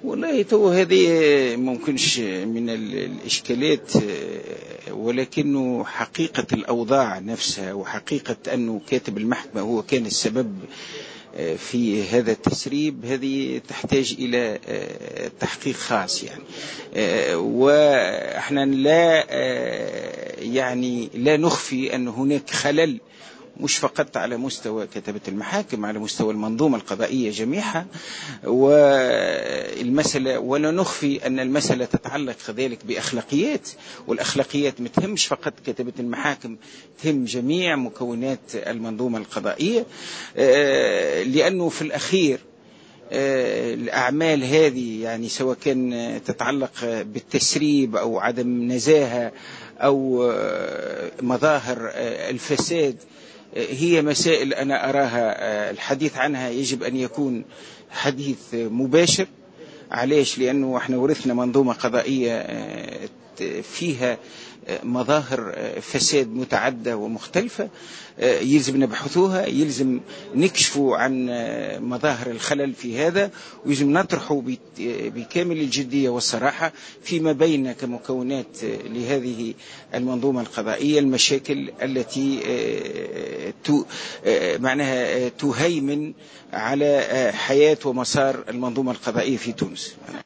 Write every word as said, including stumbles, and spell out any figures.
والله تو هذه ممكنش من الإشكالات، ولكنه حقيقة الأوضاع نفسها وحقيقة أنه كاتب المحكمة هو كان السبب في هذا التسريب، هذه تحتاج إلى تحقيق خاص يعني. وإحنا لا يعني لا نخفي أن هناك خلل مش فقط على مستوى كتابة المحاكم، على مستوى المنظومة القضائية جميعها. والمسألة ولا نخفي أن المسألة تتعلق كذلك بأخلاقيات، والأخلاقيات ما تهمش فقط كتابة المحاكم، تهم جميع مكونات المنظومة القضائية، لأنه في الأخير الأعمال هذه يعني سواء كان تتعلق بالتسريب أو عدم نزاهة أو مظاهر الفساد، هي مسائل أنا أراها الحديث عنها يجب أن يكون حديث مباشر. علاش؟ لأنه احنا ورثنا منظومة قضائية فيها مظاهر فساد متعددة ومختلفة، يلزم نبحثوها، يلزم نكشفوا عن مظاهر الخلل في هذا، ويلزم نطرحوا بكامل الجدية والصراحة فيما بين كمكونات لهذه المنظومة القضائية المشاكل التي معناها تهيمن على حياة ومسار المنظومة القضائية في تونس.